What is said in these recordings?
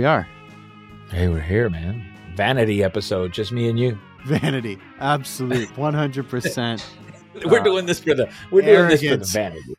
we are. Hey, we're here, man. Vanity episode, just me and you. Vanity, absolute, 100%. We're doing this for the vanity.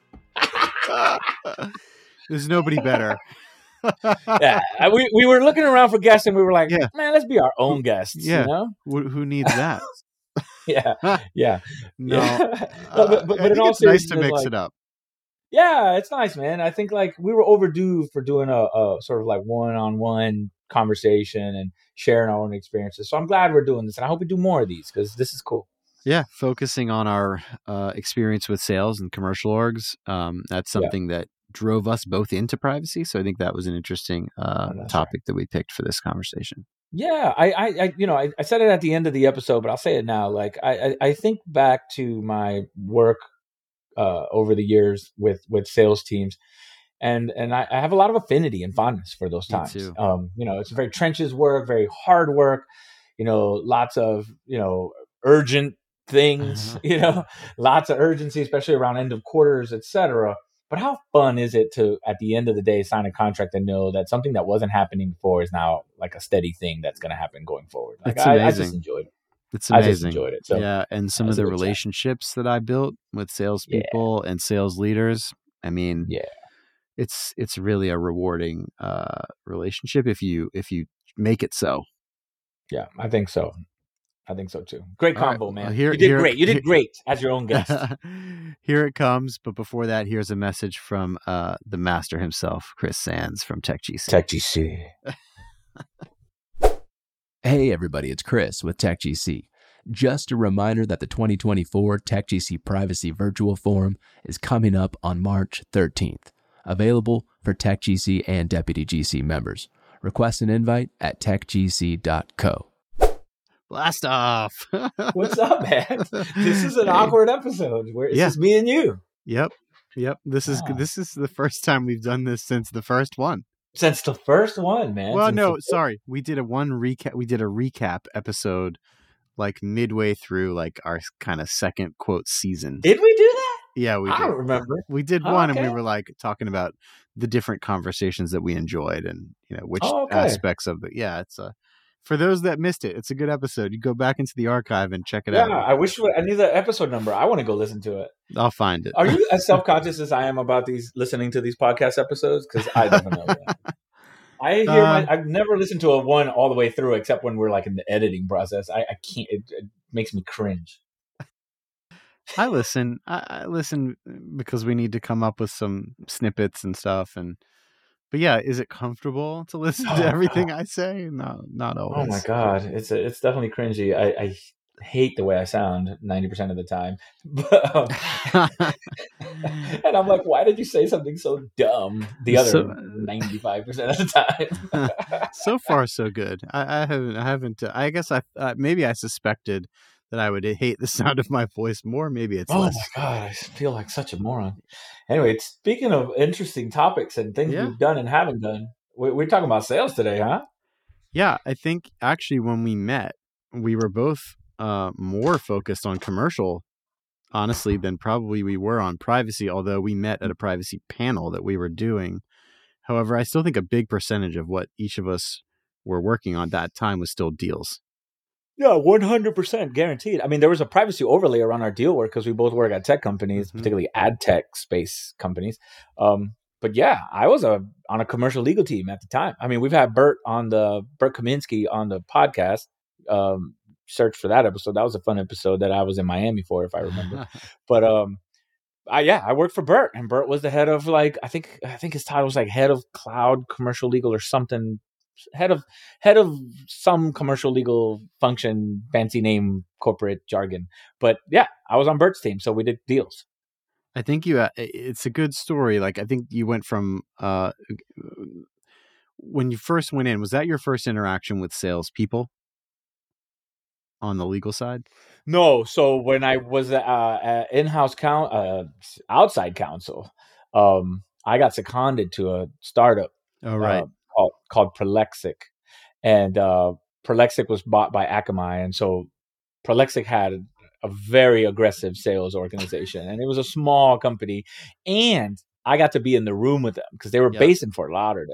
There's nobody better. Yeah, we were looking around for guests, and we were like, man, let's be our own guests. Yeah, you know? Who needs that? yeah. No, but I think it's nice to mix it up. Yeah, it's nice, man. I think like we were overdue for doing a sort of like one-on-one conversation and sharing our own experiences. So I'm glad we're doing this, and I hope we do more of these because this is cool. Yeah, focusing on our experience with sales and commercial orgs. That's something that drove us both into privacy. So I think that was an interesting topic that we picked for this conversation. Yeah, I said it at the end of the episode, but I'll say it now. Like I think back to my work over the years with sales teams, and I have a lot of affinity and fondness for those times. Me too. It's very trenches work, very hard work. Lots of urgent things. Lots of urgency, especially around end of quarters, etc. But how fun is it to, at the end of the day, sign a contract and know that something that wasn't happening before is now like a steady thing that's going to happen going forward? Like, it's amazing. I just enjoyed it. It's amazing. I just enjoyed it. So, yeah, and some of the relationships that I built with salespeople and sales leaders. I mean, it's really a rewarding relationship if you make it so. Yeah, I think so. I think so too. Great combo, right, man. You did great. You did great as your own guest. Here it comes. But before that, here's a message from the master himself, Chris Sands from TechGC. TechGC. Hey, everybody. It's Chris with TechGC. Just a reminder that the 2024 TechGC Privacy Virtual Forum is coming up on March 13th. Available for TechGC and Deputy GC members. Request an invite at techgc.co. Blast off. What's up, man? This is an awkward episode where it's just me and you. Yep. This is the first time we've done this since the first one. Since the first one, man. Well, sorry. We did a recap episode like midway through like our kind of second quote season. Did we do that? Yeah, we did. I don't remember. We did one and we were like talking about the different conversations that we enjoyed and which aspects of it. Yeah, it's for those that missed it, it's a good episode. You go back into the archive and check it out. Yeah, I wish I knew the episode number. I want to go listen to it. I'll find it. Are you as self-conscious as I am about listening to these podcast episodes? Because I don't know that. I've never listened to a one all the way through, except when we're like in the editing process. I can't. It makes me cringe. I listen. I listen because we need to come up with some snippets and stuff. But yeah, is it comfortable to listen to everything I say? No, not always. Oh my God, it's definitely cringy. I hate the way I sound 90% of the time. And I'm like, why did you say something so dumb the other 95% of the time? So far, so good. I haven't. I guess maybe I suspected that I would hate the sound of my voice more. Maybe it's less. Oh my God, I feel like such a moron. Anyway, speaking of interesting topics and things we've done and haven't done, we're talking about sales today, huh? Yeah, I think actually when we met, we were both more focused on commercial, honestly, than probably we were on privacy, although we met at a privacy panel that we were doing. However, I still think a big percentage of what each of us were working on that time was still deals. Yeah, 100% guaranteed. I mean, there was a privacy overlay around our deal work because we both work at tech companies, particularly ad tech space companies. But yeah, I was on a commercial legal team at the time. I mean, we've had Bert Kaminsky on the podcast. Search for that episode. That was a fun episode that I was in Miami for, if I remember. But I worked for Bert, and Bert was the head of I think his title was like head of cloud commercial legal or something. Head of some commercial legal function, fancy name, corporate jargon. But yeah, I was on Bert's team, so we did deals. I think it's a good story. Like, I think you went from when you first went in, was that your first interaction with salespeople on the legal side? No. So when I was in-house outside counsel, I got seconded to a startup. Oh, right. Called Prolexic, and Prolexic was bought by Akamai, and so Prolexic had a very aggressive sales organization, and it was a small company, and I got to be in the room with them because they were based in Fort Lauderdale.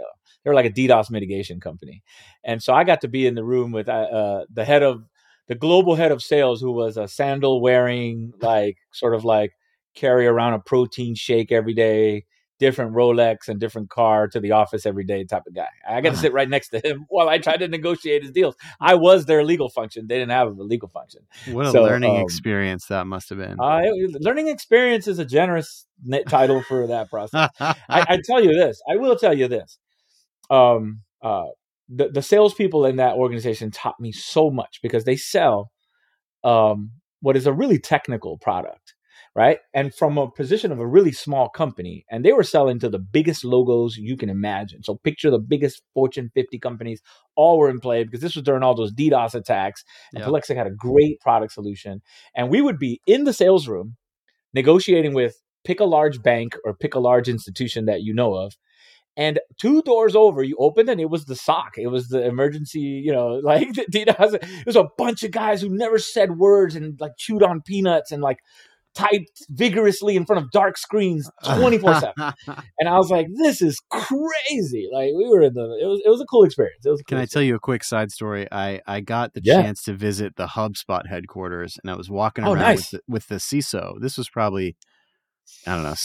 They were like a DDoS mitigation company. And so I got to be in the room with the global head of sales, who was a sandal wearing, like sort of like carry around a protein shake every day, different Rolex and different car to the office every day type of guy. I got to sit right next to him while I tried to negotiate his deals. I was their legal function. They didn't have a legal function. What a learning experience that must have been. Learning experience is a generous title for that process. I tell you this. I will tell you this. The salespeople in that organization taught me so much, because they sell what is a really technical product, right? And from a position of a really small company, and they were selling to the biggest logos you can imagine. So picture the biggest Fortune 50 companies, all were in play, because this was during all those DDoS attacks. And Prolexic had a great product solution. And we would be in the sales room negotiating with, pick a large bank or pick a large institution that you know of. And 2 doors over, you opened, and it was the SOC. It was the emergency, like the DDoS. It was a bunch of guys who never said words and like chewed on peanuts and like typed vigorously in front of dark screens 24/7. And I was like, this is crazy. Like, we were it was a cool experience. Can I tell you a quick side story? I got the chance to visit the HubSpot headquarters, and I was walking around with the CISO. This was probably, I don't know,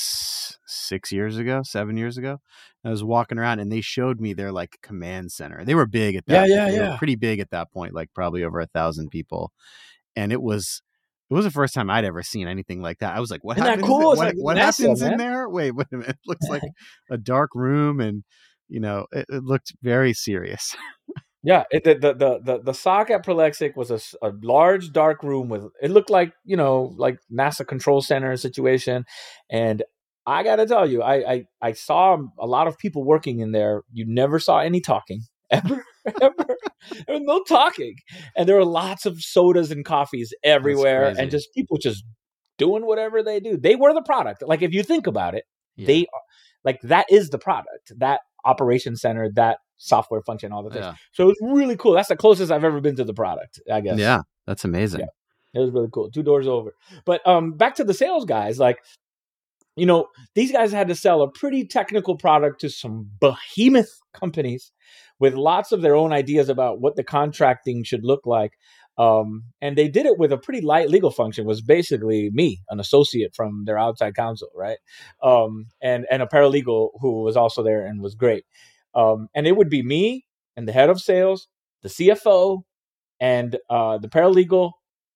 7 years ago. I was walking around, and they showed me their like command center. They were big at that. They were pretty big at that point, like probably over 1,000 people. And it was the first time I'd ever seen anything like that. I was like, what happens? Cool? What happens in there? Wait a minute. It looks like a dark room, and it looked very serious. Yeah, the SOC at Prolexic was a large dark room with, it looked like, like NASA control center situation. And I got to tell you, I saw a lot of people working in there. You never saw any talking, ever. There was no talking. And there were lots of sodas and coffees everywhere, and just people just doing whatever they do. They were the product. Like, if you think about it, they are, like, that is the product, that operations center, that software function, all the things. So it was really cool. That's the closest I've ever been to the product, I guess. Yeah, that's amazing. It was really cool. 2 doors over. But back to the sales guys, like, these guys had to sell a pretty technical product to some behemoth companies with lots of their own ideas about what the contracting should look like. And they did it with a pretty light legal function. It was basically me, an associate from their outside counsel, right? And a paralegal who was also there and was great. And it would be me and the head of sales, the CFO, and the paralegal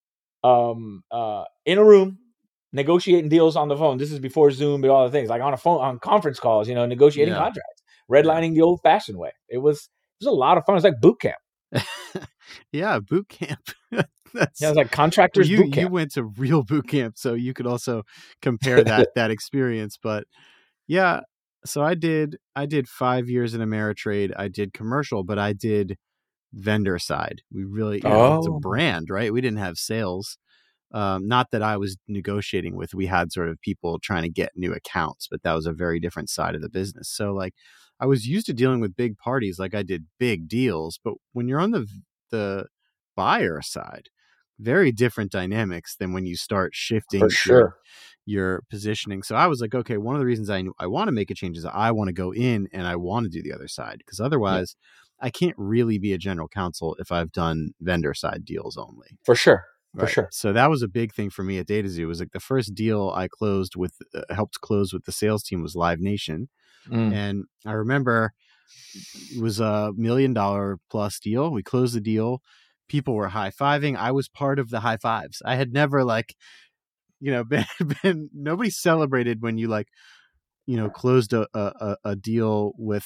in a room negotiating deals on the phone. This is before Zoom and all the things, like on conference calls, negotiating contracts, redlining the old fashioned way. It was a lot of fun. It was like boot camp. Yeah, boot camp. It was like contractors boot camp. You went to real boot camp, so you could also compare that experience. But yeah, so I did 5 years in Ameritrade. I did commercial, but I did vendor side. We really, it's a brand, right? We didn't have sales. Not that I was negotiating with. We had sort of people trying to get new accounts, but that was a very different side of the business. So like, I was used to dealing with big parties, like I did big deals. But when you're on the buyer side, very different dynamics than when you start shifting your positioning. So I was like, okay, one of the reasons I want to make a change is I want to go in and I want to do the other side, because otherwise I can't really be a general counsel if I've done vendor side deals only. For sure. Right. For sure. So that was a big thing for me at DataZoo. It was like the first deal I closed with, helped close with the sales team was Live Nation. And I remember it was $1 million plus deal. We closed the deal. People were high-fiving. I was part of the high fives. I had never been nobody celebrated when you closed a deal with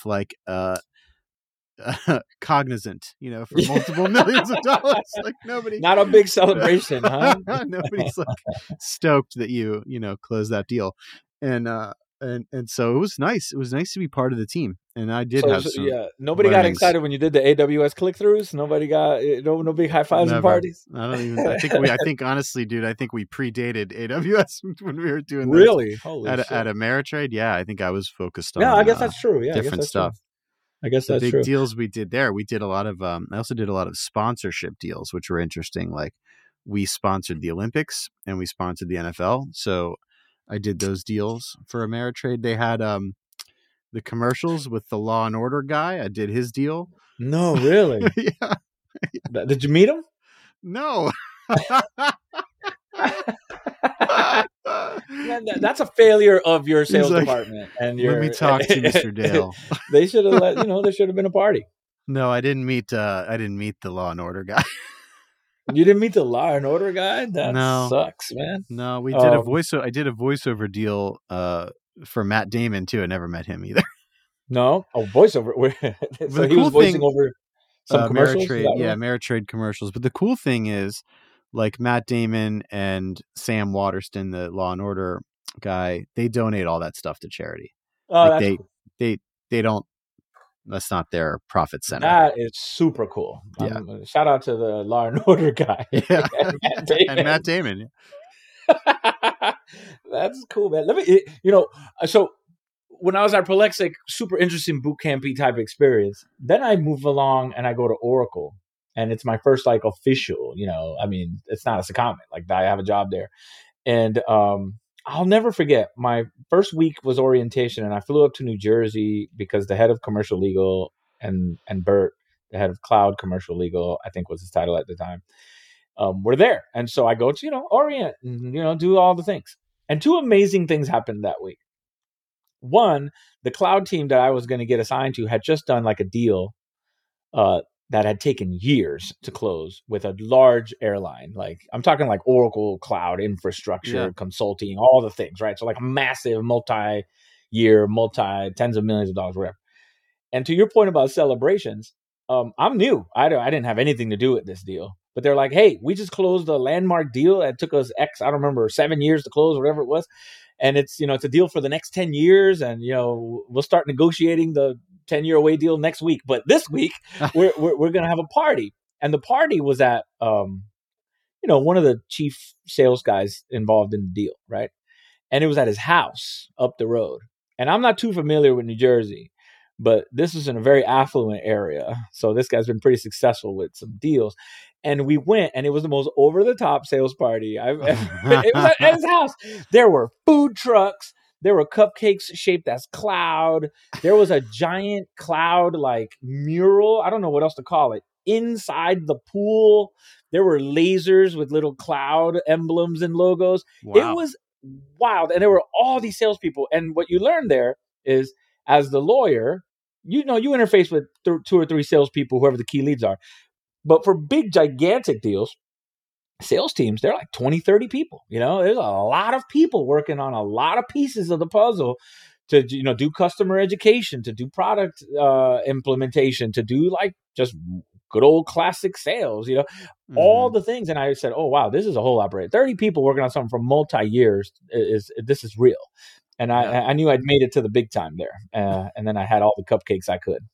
Cognizant, for multiple millions of dollars. Like nobody, not a big celebration, huh? Nobody's stoked that you closed that deal. And so it was nice. It was nice to be part of the team. And I did have some nobody got excited when you did the AWS click-throughs. Nobody got no big high fives and parties. I think honestly, dude, I think we predated AWS when we were doing this. Really? At Ameritrade. Yeah, I think I was focused on I guess that's true. Yeah, different stuff. True. I guess that's the big true. deals we did there. We did a lot of I also did a lot of sponsorship deals, which were interesting. Like we sponsored the Olympics and we sponsored the NFL. So I did those deals for Ameritrade. They had the commercials with the Law and Order guy. I did his deal. No, really? Yeah. Did you meet him? No. Man, that's a failure of your sales like, department. And let me talk to Mr. Dale. They should have there should have been a party. No, I didn't meet the Law and Order guy. You didn't meet the Law and Order guy? That sucks, man. No, we did a voiceover. I did a voiceover deal for Matt Damon too. I never met him either. No, voiceover. So the he was voicing over some commercials. Ameritrade commercials. But the cool thing is, like Matt Damon and Sam Waterston, the Law and Order guy, they donate all that stuff to charity. Oh, like that's they don't. That's not their profit center. That is super cool. Yeah. Shout out to the Law and Order guy. Yeah. And Matt Damon. That's cool, man. Let me, so when I was at Prolexic, super interesting boot campy type experience. Then I move along and I go to Oracle, and it's my first like official. It's not a secondment. Like I have a job there, and I'll never forget, my first week was orientation, and I flew up to New Jersey because the head of commercial legal and Bert, the head of cloud commercial legal, I think was his title at the time, were there. And so I go to, orient and, do all the things. And two amazing things happened that week. One, the cloud team that I was going to get assigned to had just done like a deal that had taken years to close with a large airline. Like I'm talking like Oracle cloud infrastructure, consulting, all the things, right? So like a massive multi-year, tens of millions of dollars, whatever. And to your point about celebrations, I'm new. I didn't have anything to do with this deal, but they're like, hey, we just closed a landmark deal. It took us I don't remember, 7 years to close, whatever it was. And it's, it's a deal for the next 10 years. And, we'll start negotiating the 10-year away deal next week. But this week we're going to have a party. And the party was at, one of the chief sales guys involved in the deal. Right. And it was at his house up the road. And I'm not too familiar with New Jersey, but this is in a very affluent area. So this guy's been pretty successful with some deals. And we went, and it was the most over-the-top sales party I've ever. It was at his house. There were food trucks. There were cupcakes shaped as cloud. There was a giant cloud like mural. I don't know what else to call it. Inside the pool, there were lasers with little cloud emblems and logos. Wow. It was wild. And there were all these salespeople. And what you learn there is, as the lawyer, you interface with 2 or 3 salespeople, whoever the key leads are. But for big, gigantic deals, sales teams, they're like 20, 30 people. There's a lot of people working on a lot of pieces of the puzzle to, do customer education, to do product implementation, to do like just good old classic sales, all the things. And I said, oh, wow, this is a whole operation. 30 people working on something for multi-years. This is real. And I knew I'd made it to the big time there. And then I had all the cupcakes I could.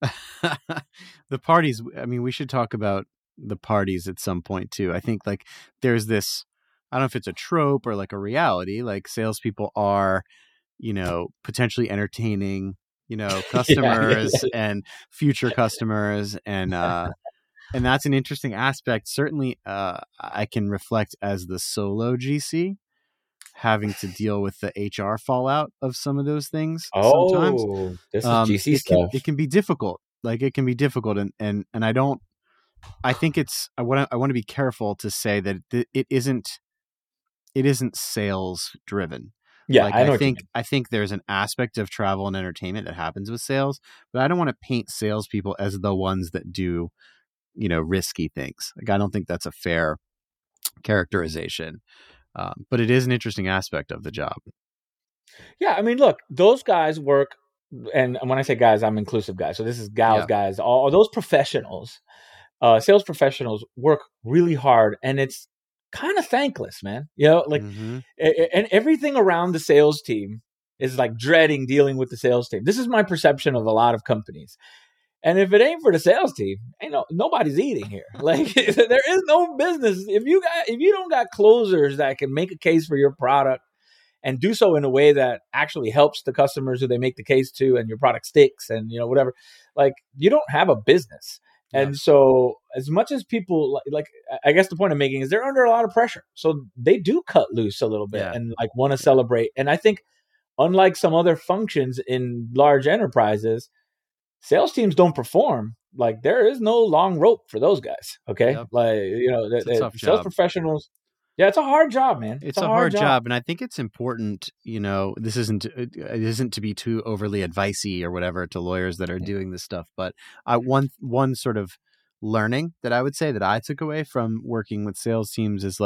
The parties, we should talk about the parties at some point too. I think like there's this, I don't know if it's a trope or like a reality, like salespeople are, potentially entertaining, customers and future customers. And that's an interesting aspect. Certainly I can reflect as the solo GC having to deal with the HR fallout of some of those things. Sometimes. This is GC stuff. It can be difficult. Like it can be difficult. And I think I want to be careful to say that it isn't sales driven. Yeah. Like, I think there's an aspect of travel and entertainment that happens with sales, but I don't want to paint salespeople as the ones that do, risky things. Like, I don't think that's a fair characterization. But it is an interesting aspect of the job. Yeah. Look, those guys work. And when I say guys, I'm inclusive guys. So this is gals, guys, all those professionals, sales professionals work really hard, and it's kind of thankless, man. And everything around the sales team is like dreading dealing with the sales team. This is my perception of a lot of companies. And if it ain't for the sales team, nobody's eating here. Like there is no business. If you don't got closers that can make a case for your product and do so in a way that actually helps the customers who they make the case to, and your product sticks and, whatever, like you don't have a business. Yeah. And so as much as people like, I guess the point I'm making is they're under a lot of pressure. So they do cut loose a little bit and like want to celebrate. And I think unlike some other functions in large enterprises, sales teams don't perform. Like there is no long rope for those guys. Okay. Yep. Like, you know, It's a tough sales job. professionals. Yeah, it's a hard job, man. It's a hard job. And I think it's important, you know, this isn't to be too overly advicey or whatever to lawyers that are doing this stuff. But one sort of learning that I would say that I took away from working with sales teams is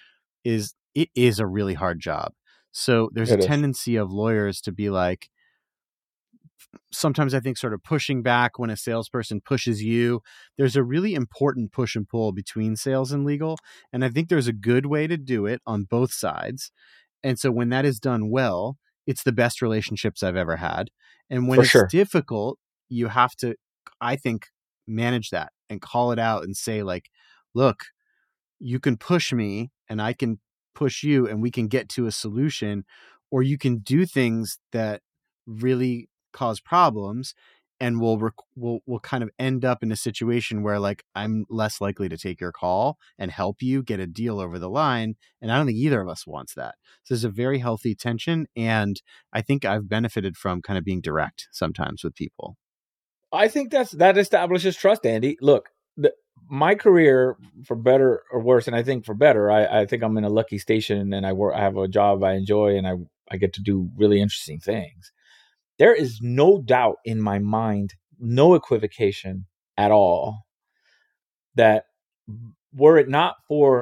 it is a really hard job. So there's a tendency of lawyers to be like, sometimes I think sort of pushing back when a salesperson pushes you. There's a really important push and pull between sales and legal. And I think there's a good way to do it on both sides. And so when that is done well, it's the best relationships I've ever had. And when it's difficult, you have to, I think, manage that and call it out and say like, look, you can push me and I can push you and we can get to a solution, or you can do things that really cause problems and we'll kind of end up in a situation where like I'm less likely to take your call and help you get a deal over the line. And I don't think either of us wants that. So there's a very healthy tension. And I think I've benefited from kind of being direct sometimes with people. I think that establishes trust, Andy. Look, my career, for better or worse, and I think for better, I think I'm in a lucky station and I have a job I enjoy and I get to do really interesting things. There is no doubt in my mind, no equivocation at all, that were it not for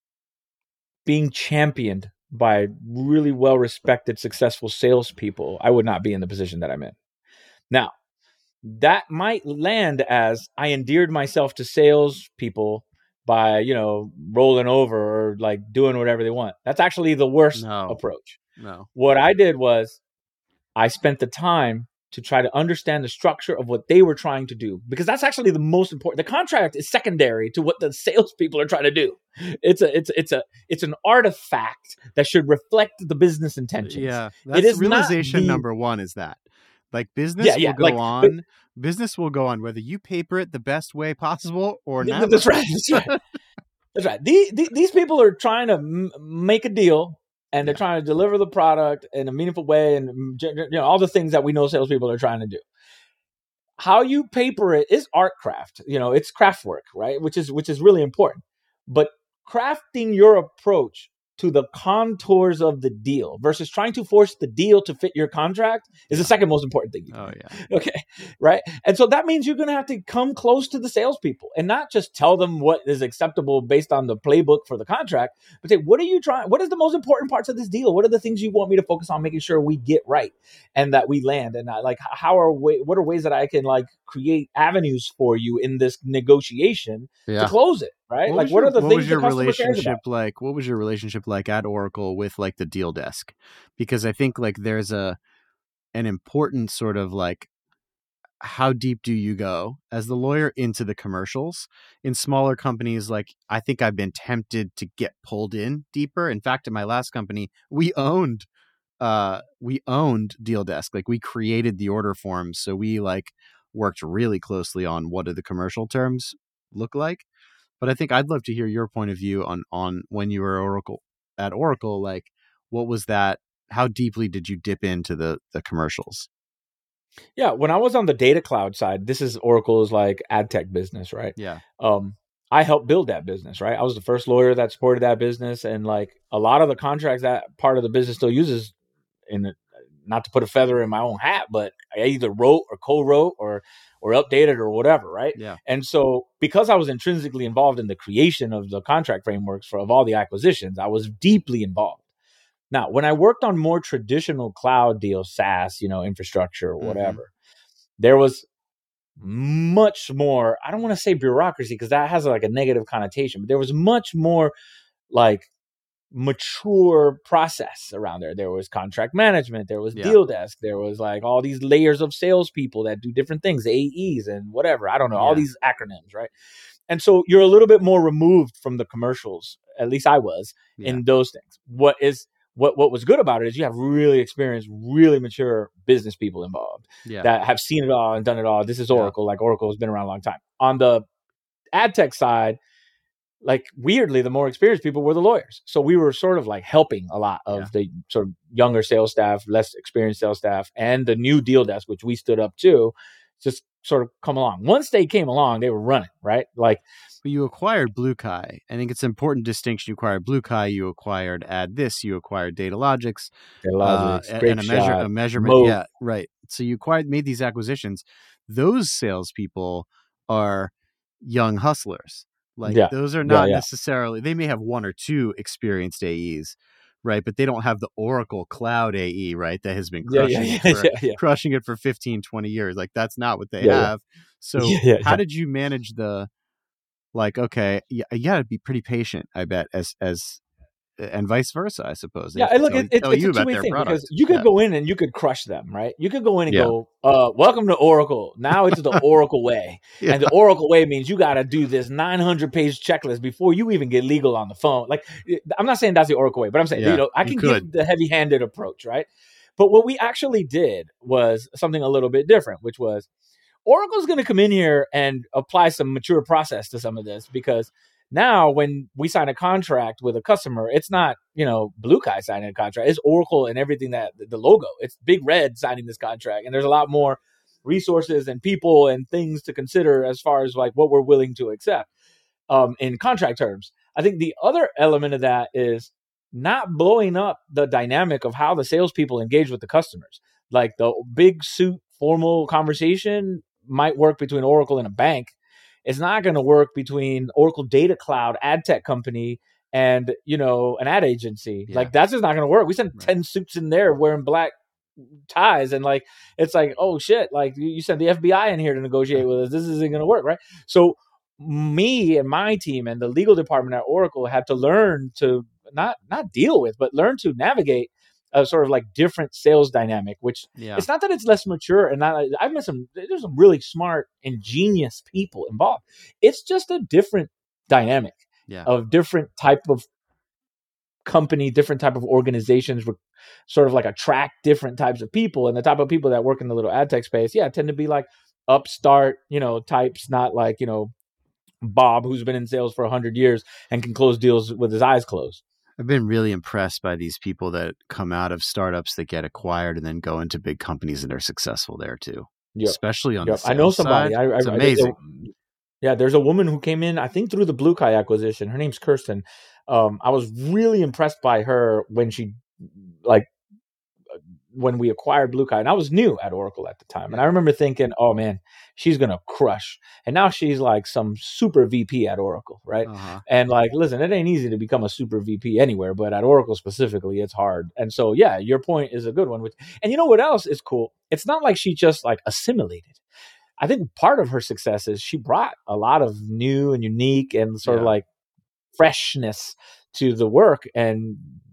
being championed by really well-respected, successful salespeople, I would not be in the position that I'm in. Now, that might land as I endeared myself to salespeople by, you know, rolling over or like doing whatever they want. That's actually the worst approach. No. What I did was I spent the time to try to understand the structure of what they were trying to do, because that's actually the most important. The contract is secondary to what the salespeople are trying to do. It's an artifact that should reflect the business intentions. Yeah, that's realization number one. Is that like business will go on? Business will go on whether you paper it the best way possible or not. That's right. That's right. These people are trying to make a deal. And they're trying to deliver the product in a meaningful way, and you know all the things that we know salespeople are trying to do. How you paper it is art craft. You know, it's craft work, right? Which is really important. But crafting your approach to the contours of the deal versus trying to force the deal to fit your contract is the second most important thing. Oh, yeah. Okay. Right. And so that means you're going to have to come close to the salespeople and not just tell them what is acceptable based on the playbook for the contract, but say, what are you trying? What is the most important parts of this deal? What are the things you want me to focus on making sure we get right and that we land? And what are ways that I can like create avenues for you in this negotiation to close it? Right? What are the things the customer cares about? What was your relationship like at Oracle with like the deal desk? Because I think like there's an important sort of like, how deep do you go as the lawyer into the commercials? In smaller companies, like I think I've been tempted to get pulled in deeper. In fact, in my last company, we owned Deal Desk. Like we created the order forms. So we like worked really closely on what do the commercial terms look like. But I think I'd love to hear your point of view on when you were at Oracle, like what was that? How deeply did you dip into the commercials? Yeah, when I was on the data cloud side, this is Oracle's like ad tech business, right? Yeah. I helped build that business, right? I was the first lawyer that supported that business, and like a lot of the contracts that part of the business still uses, not to put a feather in my own hat, but I either wrote or co-wrote or updated or whatever, right? Yeah. And so because I was intrinsically involved in the creation of the contract frameworks of all the acquisitions, I was deeply involved. Now, when I worked on more traditional cloud deals, SaaS, infrastructure or whatever, there was much more, I don't want to say bureaucracy because that has like a negative connotation, but there was much more like mature process around there. There was contract management, there was deal desk, there was like all these layers of salespeople that do different things, AEs and whatever. I don't know, all these acronyms, right? And so you're a little bit more removed from the commercials. At least I was in those things. What was good about it is you have really experienced, really mature business people involved that have seen it all and done it all. This is Oracle. Like Oracle has been around a long time. On the ad tech side, like weirdly, the more experienced people were the lawyers. So we were sort of like helping a lot of the sort of younger sales staff, less experienced sales staff, and the new deal desk, which we stood up to, just sort of come along. Once they came along, they were running, right? Like, but you acquired BlueKai. I think it's an important distinction. You acquired BlueKai, you acquired AddThis, you acquired DataLogix, and a measurement. Moat. Yeah, right. So you made these acquisitions. Those salespeople are young hustlers. Like those are not necessarily, they may have one or two experienced AEs, right? But they don't have the Oracle Cloud AE, right? That has been crushing it for 15, 20 years. Like that's not what they have. So how did you manage okay, you gotta be pretty patient, I bet, and vice versa, I suppose. Yeah, look, it's a two-way thing because you could go in and you could crush them, right? You could go in and go, welcome to Oracle. Now it's the Oracle way. And the Oracle way means you got to do this 900-page checklist before you even get legal on the phone. Like, I'm not saying that's the Oracle way, but I'm saying, I can give the heavy-handed approach, right? But what we actually did was something a little bit different, which was Oracle's going to come in here and apply some mature process to some of this because now, when we sign a contract with a customer, it's not, BlueKai signing a contract. It's Oracle and everything that the logo. It's Big Red signing this contract. And there's a lot more resources and people and things to consider as far as like what we're willing to accept in contract terms. I think the other element of that is not blowing up the dynamic of how the salespeople engage with the customers. Like the big suit formal conversation might work between Oracle and a bank. It's not going to work between Oracle Data Cloud, ad tech company, and, an ad agency. Yeah. Like, that's just not going to work. We sent 10 suits in there wearing black ties. And, like, it's like, oh, shit. Like, you sent the FBI in here to negotiate with us. This isn't going to work, right? So me and my team and the legal department at Oracle had to learn to not deal with, but learn to navigate a sort of like different sales dynamic, which it's not that it's less mature and I've met there's some really smart, ingenious people involved. It's just a different dynamic of different type of company, different type of organizations sort of like attract different types of people. And the type of people that work in the little ad tech space, tend to be like upstart, types, not like, Bob, who's been in sales for 100 years and can close deals with his eyes closed. I've been really impressed by these people that come out of startups that get acquired and then go into big companies and are successful there too. Yep. Especially on the sales I know somebody. Side. It's amazing. There's a woman who came in, I think through the BlueKai acquisition. Her name's Kirsten. I was really impressed by her when when we acquired BlueKai, and I was new at Oracle at the time. And I remember thinking, oh man, she's going to crush. And now she's like some super VP at Oracle, right? Uh-huh. And like, listen, it ain't easy to become a super VP anywhere, but at Oracle specifically, it's hard. And so, your point is a good one. And you know what else is cool? It's not like she just like assimilated. I think part of her success is she brought a lot of new and unique and sort of like freshness to the work. And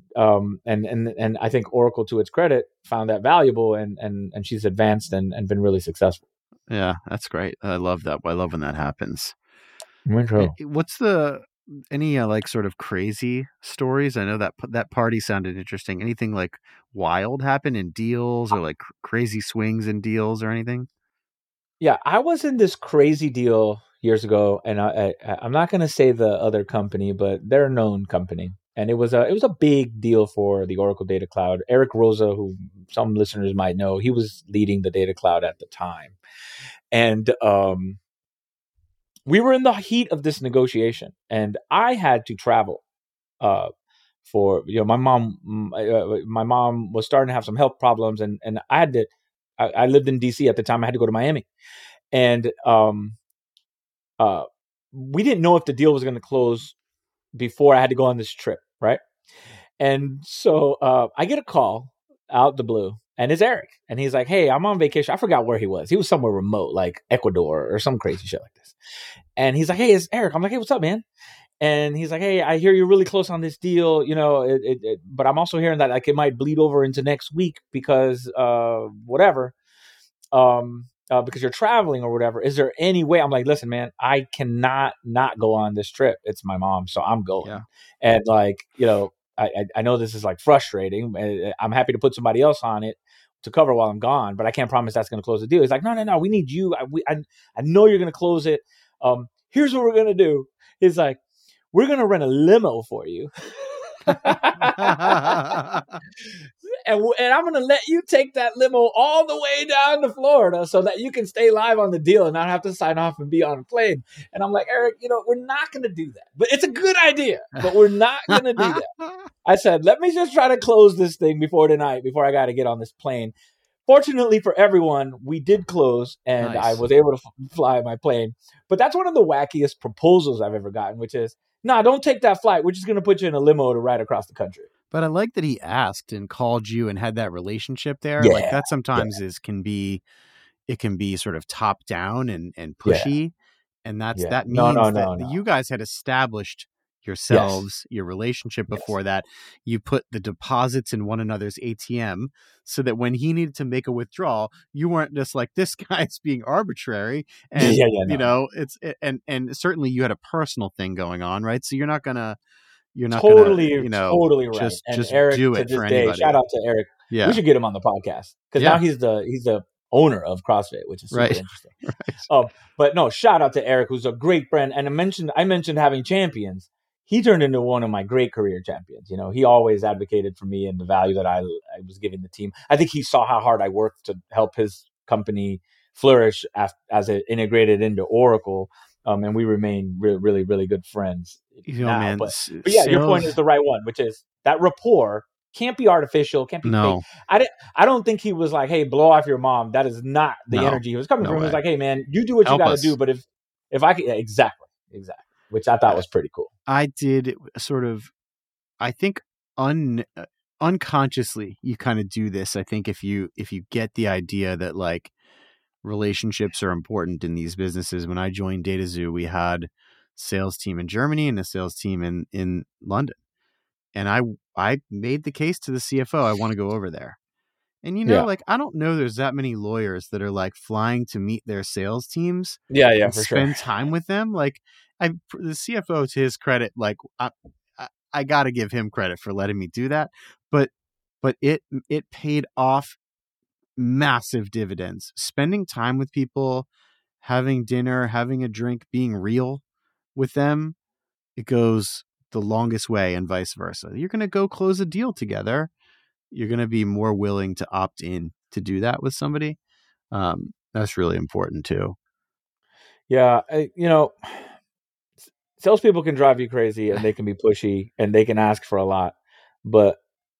I think Oracle, to its credit, found that valuable and she's advanced and been really successful. Yeah, that's great. I love that. I love when that happens. What's any like sort of crazy stories? I know that party sounded interesting. Anything like wild happen in deals or like crazy swings in deals or anything? Yeah, I was in this crazy deal years ago, and I'm not going to say the other company, but they're a known company. And it was a big deal for the Oracle Data Cloud. Eric Rosa, who some listeners might know, he was leading the Data Cloud at the time. And we were in the heat of this negotiation, and I had to travel for my mom. My mom was starting to have some health problems, and I had to. I lived in DC at the time. I had to go to Miami, and we didn't know if the deal was going to close before I had to go on this trip, right? And so I get a call out the blue, and it's Eric, and he's like, "Hey, I'm on vacation." I forgot where he was. He was somewhere remote, like Ecuador or some crazy shit like this. And he's like, "Hey, it's Eric." I'm like, "Hey, what's up, man?" And he's like, "Hey, I hear you're really close on this deal, but I'm also hearing that like it might bleed over into next week because whatever, because you're traveling or whatever. Is there any way?" I'm like, "Listen, man, I cannot not go on this trip. It's my mom, so I'm going." Yeah. And like, I know this is like frustrating. I'm happy to put somebody else on it to cover while I'm gone, but I can't promise that's going to close the deal. He's like, no, we need you. I know you're going to close it. Here's what we're going to do. He's like, we're going to rent a limo for you. And I'm going to let you take that limo all the way down to Florida so that you can stay live on the deal and not have to sign off and be on a plane. And I'm like, Eric, we're not going to do that. But it's a good idea, but we're not going to do that. I said, let me just try to close this thing before tonight, before I got to get on this plane. Fortunately for everyone, we did close, and Nice. I was able to fly my plane. But that's one of the wackiest proposals I've ever gotten, which is, no, don't take that flight. We're just going to put you in a limo to ride across the country. But I like that he asked and called you and had that relationship there. Yeah, like that sometimes can be sort of top down and pushy. And that means that you guys had established yourselves, your relationship before that. You put the deposits in one another's ATM so that when he needed to make a withdrawal, you weren't just like, this guy's being arbitrary. And and certainly you had a personal thing going on, right? So you're not totally right. Just Eric, do it to this for day, anybody. shout out to Eric. Yeah. We should get him on the podcast because now he's the owner of CrossFit, which is super interesting. Right. But no, shout out to Eric, who's a great friend. And I mentioned having champions. He turned into one of my great career champions. He always advocated for me and the value that I was giving the team. I think he saw how hard I worked to help his company flourish as it integrated into Oracle. And we remain really, really good friends now. Man, but yeah, your point is the right one, which is that rapport can't be artificial, can't be fake. I don't think he was like, hey, blow off your mom. That is not the energy he was coming from. He was like, hey, man, you do what you got to do. But if I could, exactly. Which I thought was pretty cool. I did sort of, I think unconsciously you kind of do this. I think if you get the idea that like relationships are important in these businesses. When I joined DataZoo, we had sales team in Germany and a sales team in London. And I made the case to the CFO, I want to go over there. And like, I don't know there's that many lawyers that are like flying to meet their sales teams. And for spend time with them. Like the CFO, to his credit, like I got to give him credit for letting me do that. But it paid off massive dividends. Spending time with people, having dinner, having a drink, being real with them, it goes the longest way, and vice versa. You're going to go close a deal together. You're going to be more willing to opt in to do that with somebody. That's really important too. Yeah. Salespeople can drive you crazy and they can be pushy and they can ask for a lot, but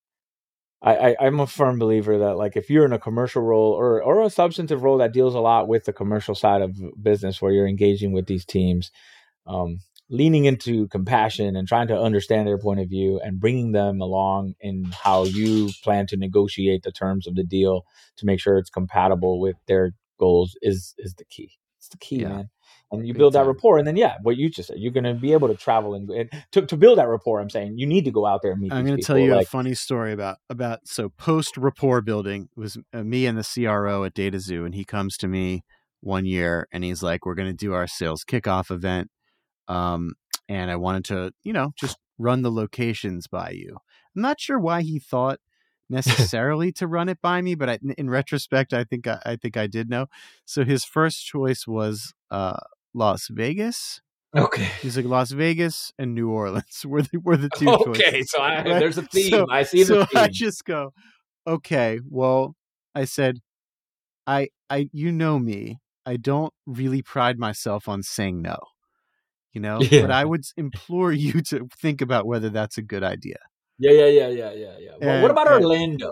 I'm a firm believer that like if you're in a commercial role or a substantive role that deals a lot with the commercial side of business where you're engaging with these teams, leaning into compassion and trying to understand their point of view and bringing them along in how you plan to negotiate the terms of the deal to make sure it's compatible with their goals is the key. It's the key, man. And you build that rapport, and then what you just said, you're going to be able to travel and to build that rapport. I'm saying you need to go out there and meet. I'm going to tell you a funny story about so post rapport building. It was me and the CRO at DataZoo, and he comes to me one year and he's like, "We're going to do our sales kickoff event, and I wanted to, just run the locations by you." I'm not sure why he thought necessarily to run it by me, but in retrospect, I think I did know. So his first choice was Las Vegas. Okay. He's like Las Vegas and New Orleans were the two choices. Okay, so there's a theme. I see the theme. I just go, okay, well, I said, I you know me. I don't really pride myself on saying no. But I would implore you to think about whether that's a good idea. Yeah. Well, what about Orlando?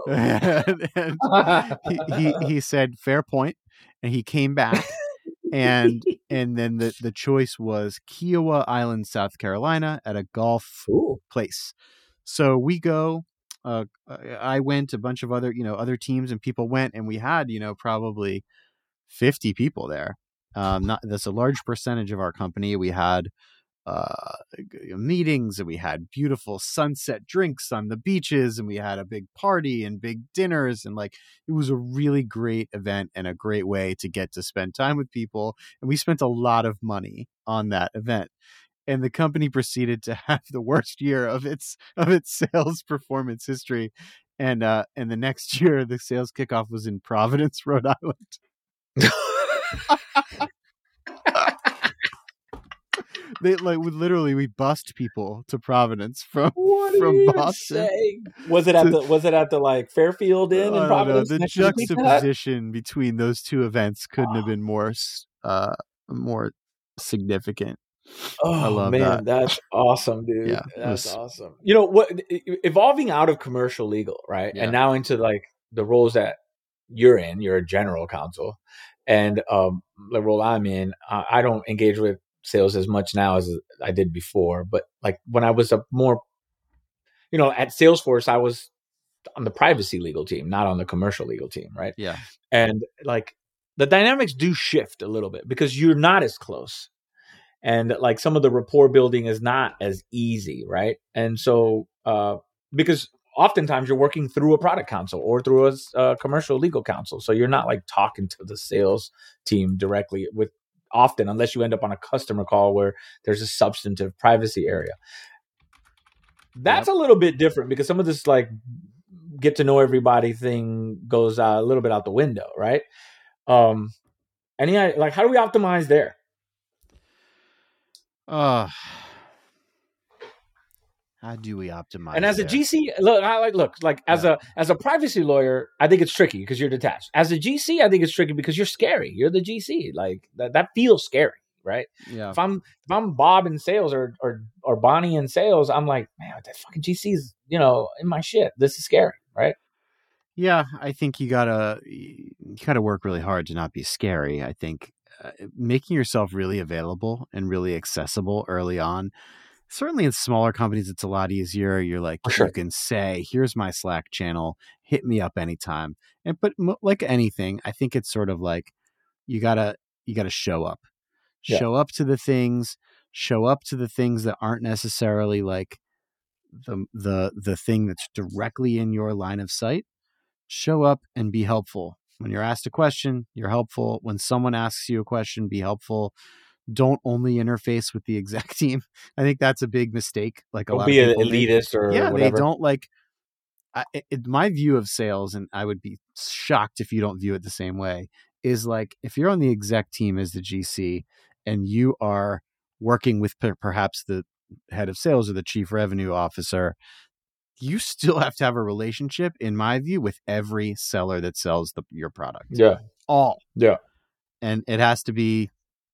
He said, fair point. And he came back and then the choice was Kiowa Island, South Carolina at a golf place. So we go, I went, a bunch of other teams and people went, and we had, probably 50 people there. That's a large percentage of our company. We had meetings, and we had beautiful sunset drinks on the beaches, and we had a big party and big dinners, and like it was a really great event and a great way to get to spend time with people. And we spent a lot of money on that event, and the company proceeded to have the worst year of its sales performance history. And the next year the sales kickoff was in Providence, Rhode Island. They we bussed people to Providence from Boston. Saying? Was it at the like Fairfield Inn in Providence? The juxtaposition between those two events couldn't have been more significant. I love that. That's awesome, dude. Yeah, that's awesome. You know what? Evolving out of commercial legal, right, and now into like the roles that you're in. You're a general counsel, and the role I'm in, I don't engage with sales as much now as I did before. But like when I was at Salesforce, I was on the privacy legal team, not on the commercial legal team, right? Yeah, and like the dynamics do shift a little bit because you're not as close. And like some of the rapport building is not as easy, right? And so, because oftentimes you're working through a product counsel or through a commercial legal counsel, so you're not like talking to the sales team directly often, unless you end up on a customer call where there's a substantive privacy area. That's a little bit different because some of this like get to know everybody thing goes a little bit out the window, right? How do we optimize there? How do we optimize? And as a GC, as a privacy lawyer, I think it's tricky because you're detached. As a GC, I think it's tricky because you're scary. You're the GC. Like that feels scary, right? Yeah. If I'm Bob in sales or Bonnie in sales, I'm like, man, that fucking GC's, in my shit. This is scary, right? Yeah, I think you gotta work really hard to not be scary. I think making yourself really available and really accessible early on. Certainly in smaller companies, it's a lot easier. You're like, you can say, here's my Slack channel, hit me up anytime. But like anything, I think it's sort of like, you gotta show up, show up to the things that aren't necessarily like the thing that's directly in your line of sight. Show up and be helpful. When you're asked a question, you're helpful. When someone asks you a question, be helpful. Don't only interface with the exec team. I think that's a big mistake. Like don't be an elitist or whatever. They don't like. My view of sales, and I would be shocked if you don't view it the same way, is like if you're on the exec team as the GC and you are working with perhaps the head of sales or the chief revenue officer, you still have to have a relationship, in my view, with every seller that sells your product. Yeah. All. Yeah. And it has to be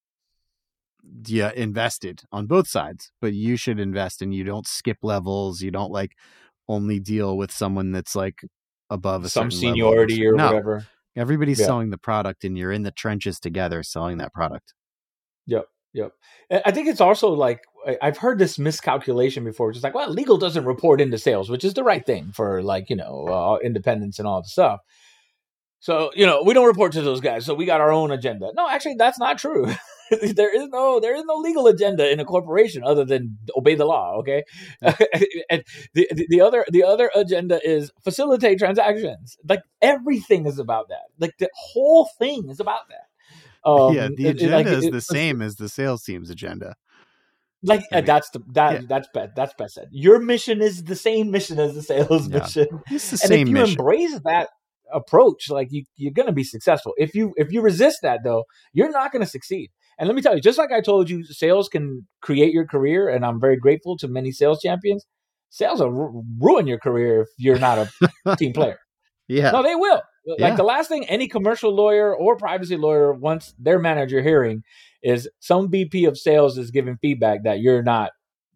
invested on both sides, but you should invest and you don't skip levels. You don't like only deal with someone that's like above some seniority or whatever. Everybody's selling the product and you're in the trenches together selling that product. Yep. I think it's also like, I've heard this miscalculation before, which is like, well, legal doesn't report into sales, which is the right thing for like, independence and all the stuff. So, we don't report to those guys. So we got our own agenda. No, actually, that's not true. There is no legal agenda in a corporation other than obey the law. Okay. And the other agenda is facilitate transactions. Like everything is about that. Like the whole thing is about that. The agenda is the same as the sales team's agenda. Like that's best said. Your mission is the same mission as the sales mission. It's the same mission. If you embrace that approach, like you're going to be successful. If you resist that though, you're not going to succeed. And let me tell you, just like I told you, sales can create your career, and I'm very grateful to many sales champions. Sales will ruin your career if you're not a team player. Yeah, no, they will. Like the last thing any commercial lawyer or privacy lawyer wants their manager hearing is some VP of sales is giving feedback that you're not,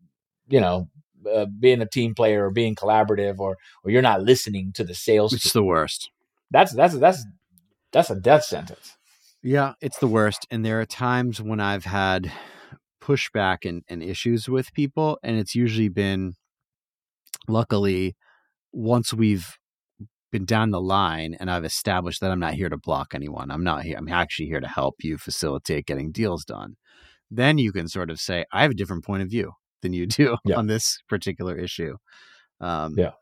being a team player or being collaborative or you're not listening to the sales. It's the worst. That's a death sentence. Yeah, it's the worst. And there are times when I've had pushback and issues with people, and it's usually been, luckily, once we've been down the line and I've established that I'm not here to block anyone. I'm actually here to help you facilitate getting deals done. Then you can sort of say, I have a different point of view than you do on this particular issue. But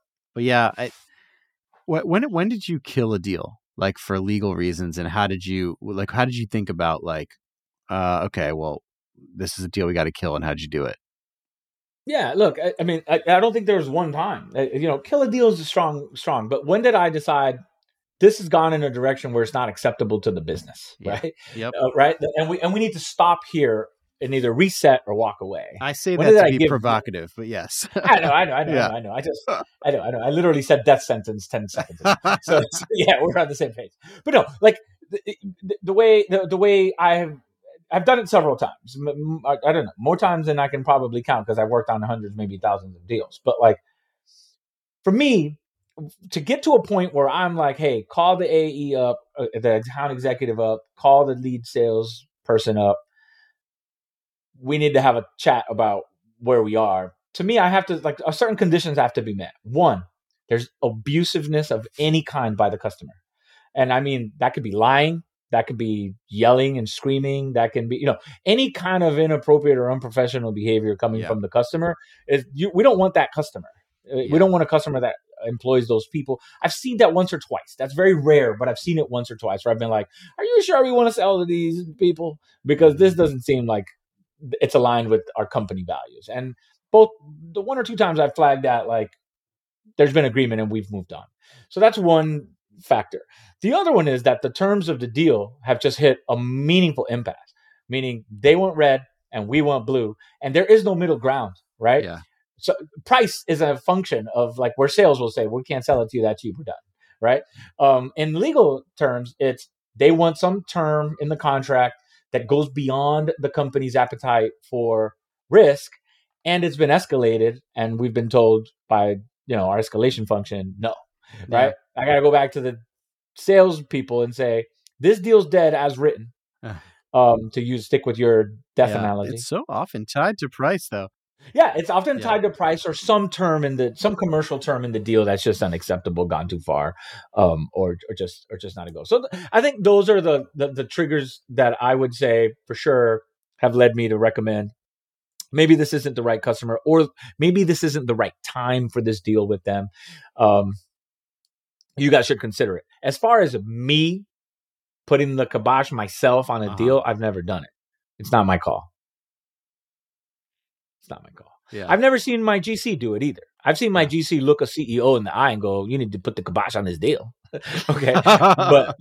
when did you kill a deal, like for legal reasons, and how did you think about like, okay, well, this is a deal we got to kill, and how'd you do it? Yeah, look, I mean, I don't think there was one time. Kill a deal is strong. But when did I decide this has gone in a direction where it's not acceptable to the business, right? Yep. Right, and we need to stop here and either reset or walk away. I say When that did to I be give- provocative, but yes. I know. Yeah. I know. I literally said death sentence 10 seconds ago. So yeah, we're on the same page. But no, like the way I've done it several times. I don't know, more times than I can probably count because I've worked on hundreds, maybe thousands of deals. But like for me, to get to a point where I'm like, hey, call the AE up, the account executive up, call the lead sales person up. We need to have a chat about where we are. To me, I have to like certain conditions have to be met. One, there's abusiveness of any kind by the customer. And I mean, that could be lying. That could be yelling and screaming. That can be, any kind of inappropriate or unprofessional behavior coming from the customer. We don't want that customer. We don't want a customer that employs those people. I've seen that once or twice. That's very rare, but I've seen it once or twice where I've been like, are you sure we want to sell to these people? Because this doesn't seem like it's aligned with our company values. And both the one or two times I've flagged that, like, there's been agreement and we've moved on. So that's one factor. The other one is that the terms of the deal have just hit a meaningful impasse, meaning they want red and we want blue, and there is no middle ground, right? Yeah. So price is a function of like where sales will say, we can't sell it to you that cheap, we're done, right? In legal terms, it's they want some term in the contract that goes beyond the company's appetite for risk, and it's been escalated, and we've been told by our escalation function, no, right? I got to go back to the salespeople and say, this deal's dead as written. To stick with your death analogy. It's so often tied to price, though. Yeah, it's often tied to price or some commercial term in the deal that's just unacceptable, gone too far, or just not a go. So I think those are the triggers that I would say for sure have led me to recommend. Maybe this isn't the right customer, or maybe this isn't the right time for this deal with them. You guys should consider it. As far as me putting the kibosh myself on a deal, I've never done it. It's not my call. It's not my call. Yeah. I've never seen my GC do it either. I've seen my GC look a CEO in the eye and go, you need to put the kibosh on this deal. Okay. But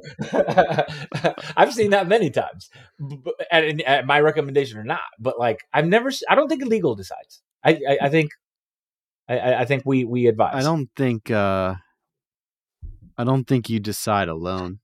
I've seen that many times, at my recommendation or not. But like, I don't think legal decides. I think we advise. I don't think you decide alone.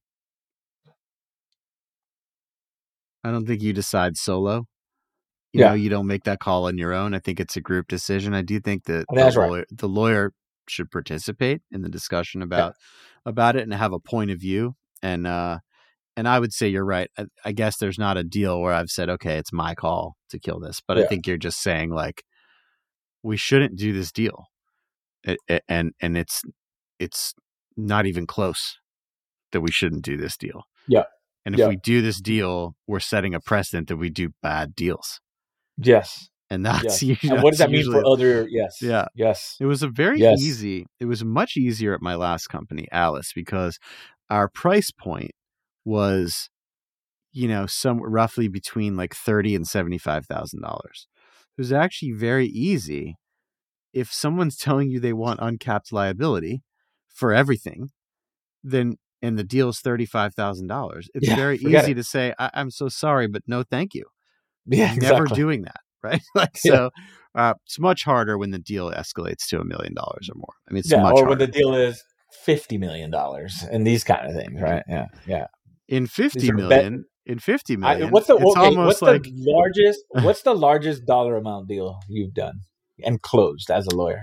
I don't think you decide solo. You don't make that call on your own. I think it's a group decision. I do think that the lawyer should participate in the discussion about it and have a point of view. And I would say you're right. I guess there's not a deal where I've said, okay, it's my call to kill this. But I think you're just saying like, we shouldn't do this deal. And it's not even close that we shouldn't do this deal. Yeah. And if we do this deal, we're setting a precedent that we do bad deals. Yes. And that's usually, and what does that mean for other? Yes. Yeah. Yes. It was it was much easier at my last company, Alice, because our price point was, some roughly between like $30,000 and $75,000. It was actually very easy. If someone's telling you they want uncapped liability for everything, and the deal is $35,000, it's very easy to say, I'm so sorry, but no, thank you. Yeah, never doing that, right? So it's much harder when the deal escalates to $1 million or more. I mean, it's much harder. When the deal is $50 million and these kind of things, right? Yeah. In 50 million, what's the largest? like What's the largest dollar amount deal you've done and closed as a lawyer?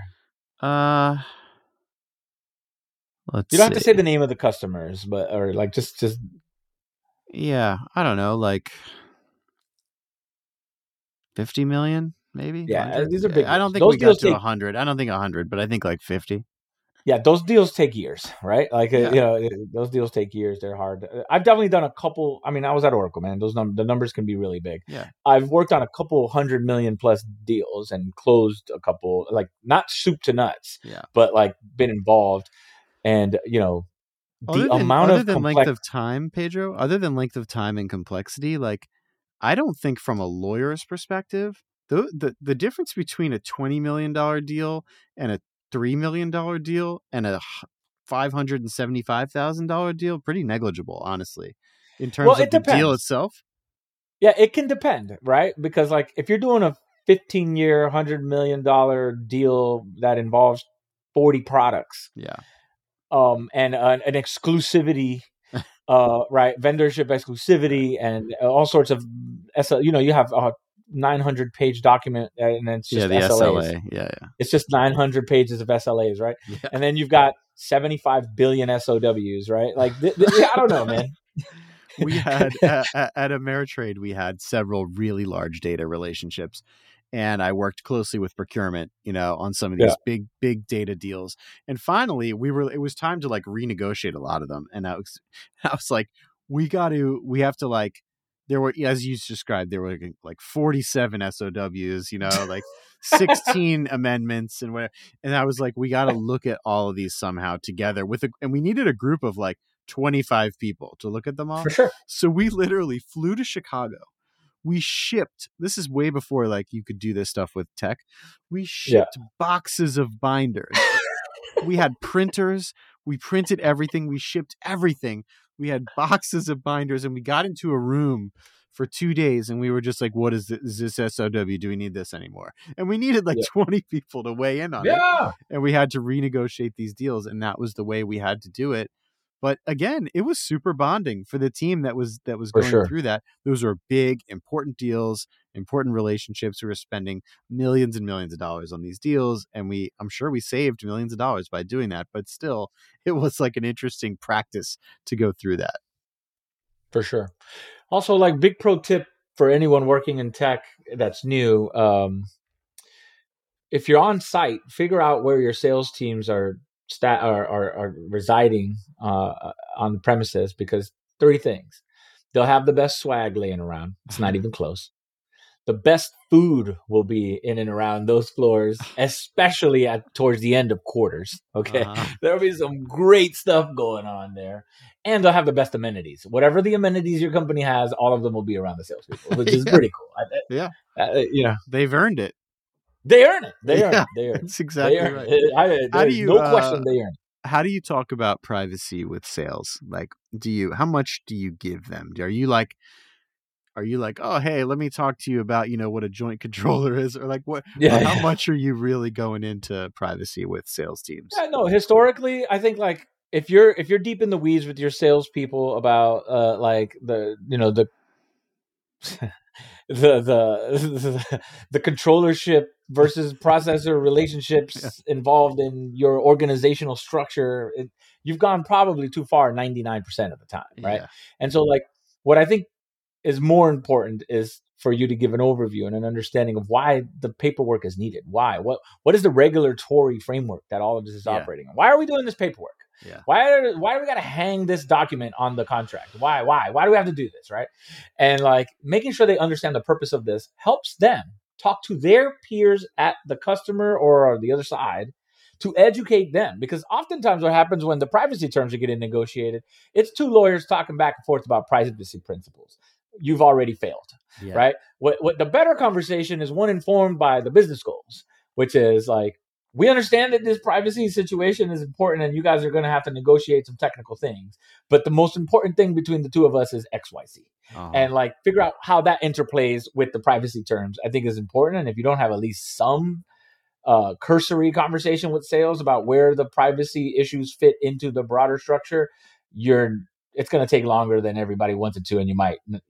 You don't have to say the name of the customers, or like just. Yeah, I don't know, like 50 million, maybe. Yeah, 100? These are big. I don't think we got to 100. I don't think 100, but I think like 50. Yeah, those deals take years, right? Like those deals take years. They're hard. I've definitely done a couple. I mean, I was at Oracle, man. The numbers can be really big. Yeah, I've worked on a couple 100 million plus deals and closed a couple, like not soup to nuts. Yeah, but like been involved, and other than length of time, Pedro. Other than length of time and complexity, like I don't think from a lawyer's perspective, the difference between a $20 million deal and a $3 million deal and a $575,000 deal, pretty negligible, honestly, in terms of the deal itself. Yeah, it can depend, right? Because like if you're doing a 15-year, $100 million deal that involves 40 products, Yeah. and an exclusivity, right, vendorship exclusivity, and all sorts of you have a 900-page document, and then it's just the SLAs. SLA. Yeah. It's just 900 pages of SLAs, right? Yeah. And then you've got 75 billion SOWs, right? Like I don't know, man. We had at Ameritrade, we had several really large data relationships, and I worked closely with procurement, on some of these big data deals. And finally, it was time to like renegotiate a lot of them. And I was like, we have to like, there were, as you described, there were like 47 SOWs, like 16 amendments and whatever. And I was like, we got to look at all of these somehow together and we needed a group of like 25 people to look at them all. For sure. So we literally flew to Chicago. We shipped, this is way before like you could do this stuff with tech. We shipped boxes of binders. We had printers. We printed everything. We shipped everything. We had boxes of binders, and we got into a room for 2 days, and we were just like, what is this SOW? Do we need this anymore? And we needed like 20 people to weigh in on it. And we had to renegotiate these deals, and that was the way we had to do it. But again, it was super bonding for the team that was going through that. Those were big, important deals, important relationships. We were spending millions and millions of dollars on these deals, and I'm sure we saved millions of dollars by doing that. But still, it was like an interesting practice to go through that. For sure. Also, like big pro tip for anyone working in tech that's new, if you're on site, figure out where your sales teams are residing on the premises, because 3 things: they'll have the best swag laying around. It's not even close. The best food will be in and around those floors, especially towards the end of quarters. Okay, there'll be some great stuff going on there, and they'll have the best amenities. Whatever the amenities your company has, all of them will be around the salespeople, which is pretty cool. They've earned it. They earn it. They earn it. That's exactly right. No question, they earn it. How do you talk about privacy with sales? Like, how much do you give them? Are you like, oh, hey, let me talk to you about, what a joint controller is, or like what? How much are you really going into privacy with sales teams? Yeah, no, historically, I think like if you're deep in the weeds with your salespeople about like the the controllership versus processor relationships involved in your organizational structure, you've gone probably too far 99% of the time, right? And so like what I think is more important is for you to give an overview and an understanding of why the paperwork is needed. Why? What is the regulatory framework that all of this is operating on? Why are we doing this paperwork? Why do we got to hang this document on the contract? Why do we have to do this, right? And like making sure they understand the purpose of this helps them talk to their peers at the customer or the other side to educate them. Because oftentimes what happens when the privacy terms are getting negotiated, it's 2 lawyers talking back and forth about privacy principles. You've already failed, right? What the better conversation is one informed by the business goals, which is like, we understand that this privacy situation is important and you guys are going to have to negotiate some technical things. But the most important thing between the two of us is XYZ. And like figure out how that interplays with the privacy terms, I think is important. And if you don't have at least some cursory conversation with sales about where the privacy issues fit into the broader structure, it's going to take longer than everybody wants it to. And you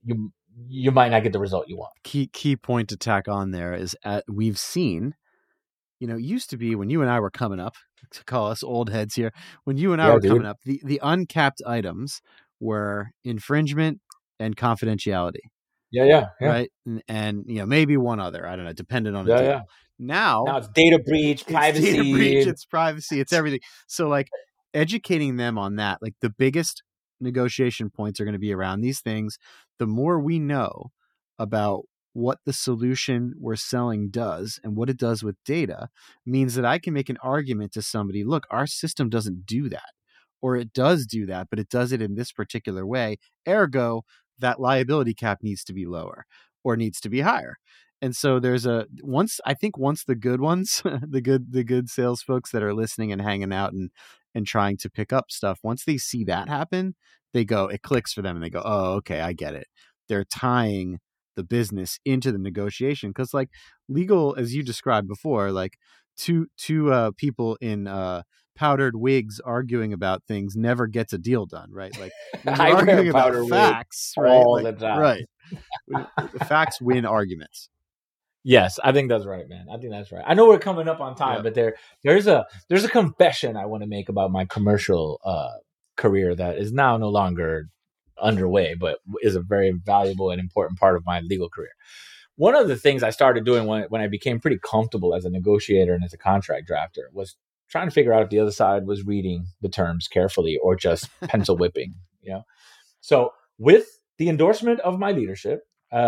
might not get the result you want. Key point to tack on there is we've seen, it used to be when you and I were coming up, to call us old heads here, when you and I were coming up, the uncapped items were infringement and confidentiality. Right. And maybe one other, I don't know, dependent on the deal. Now it's data breach, privacy. It's privacy, it's everything. So like educating them on that, like the biggest negotiation points are going to be around these things. The more we know about what the solution we're selling does and what it does with data means that I can make an argument to somebody, look, our system doesn't do that, or it does do that, but it does it in this particular way. Ergo, that liability cap needs to be lower or needs to be higher. And so there's once the good ones, the good sales folks that are listening and hanging out and trying to pick up stuff, once they see that happen, it clicks for them and they go, oh, okay, I get it. They're tying the business into the negotiation. Because like legal, as you described before, like two people in powdered wigs arguing about things never gets a deal done, right? Like when you're arguing about facts, right? All the time. Right. The facts win arguments. Yes, I think that's right, man. I think that's right. I know we're coming up on time, but there's a confession I want to make about my commercial career that is now no longer underway, but is a very valuable and important part of my legal career. One of the things I started doing when I became pretty comfortable as a negotiator and as a contract drafter was trying to figure out if the other side was reading the terms carefully or just pencil whipping. So with the endorsement of my leadership,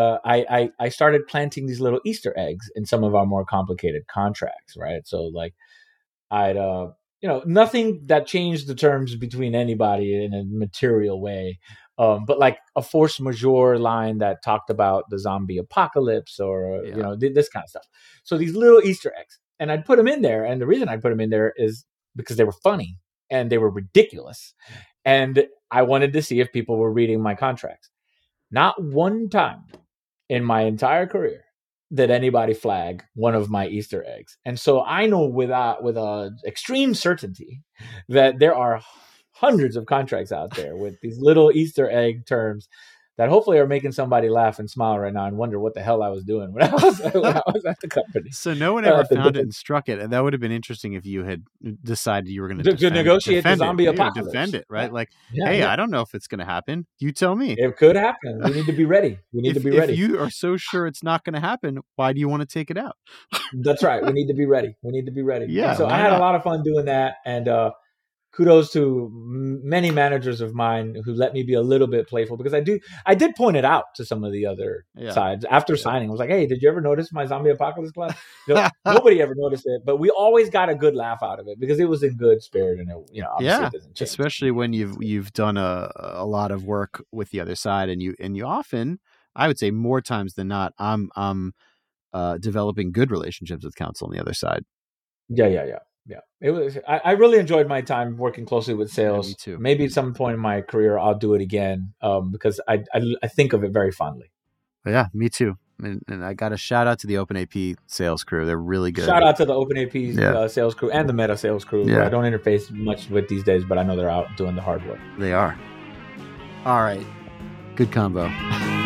I started planting these little Easter eggs in some of our more complicated contracts, right? So like I'd, nothing that changed the terms between anybody in a material way. But like a force majeure line that talked about the zombie apocalypse or, this kind of stuff. So these little Easter eggs, and I'd put them in there. And the reason I put them in there is because they were funny and they were ridiculous. And I wanted to see if people were reading my contracts. Not one time in my entire career did anybody flag one of my Easter eggs. And so I know with extreme certainty that there are hundreds of contracts out there with these little Easter egg terms that hopefully are making somebody laugh and smile right now and wonder what the hell I was doing when I was at the company. So no one ever found it and struck it. And that would have been interesting if you had decided you were going to negotiate the zombie apocalypse. Defend it, right? Like, I don't know if it's going to happen. You tell me. It could happen. We need to be ready. If you are so sure it's not going to happen, why do you want to take it out? That's right. We need to be ready. Yeah. And so I had a lot of fun doing that. And kudos to many managers of mine who let me be a little bit playful, because I did point it out to some of the other sides after signing. I was like, hey, did you ever notice my zombie apocalypse clause? Nobody ever noticed it, but we always got a good laugh out of it because it was in good spirit, and it doesn't change. Especially when you've done a lot of work with the other side, and you often, I would say more times than not, I'm developing good relationships with counsel on the other side. Yeah, it was. I really enjoyed my time working closely with sales. Me too. Maybe at some point in my career I'll do it again, because I think of it very fondly. Yeah, me too. And I got a shout out to the OpenAP sales crew. They're really good. Shout out to the OpenAP sales crew and the Meta sales crew. Yeah. I don't interface much with these days, but I know they're out doing the hard work. They are. All right. Good combo.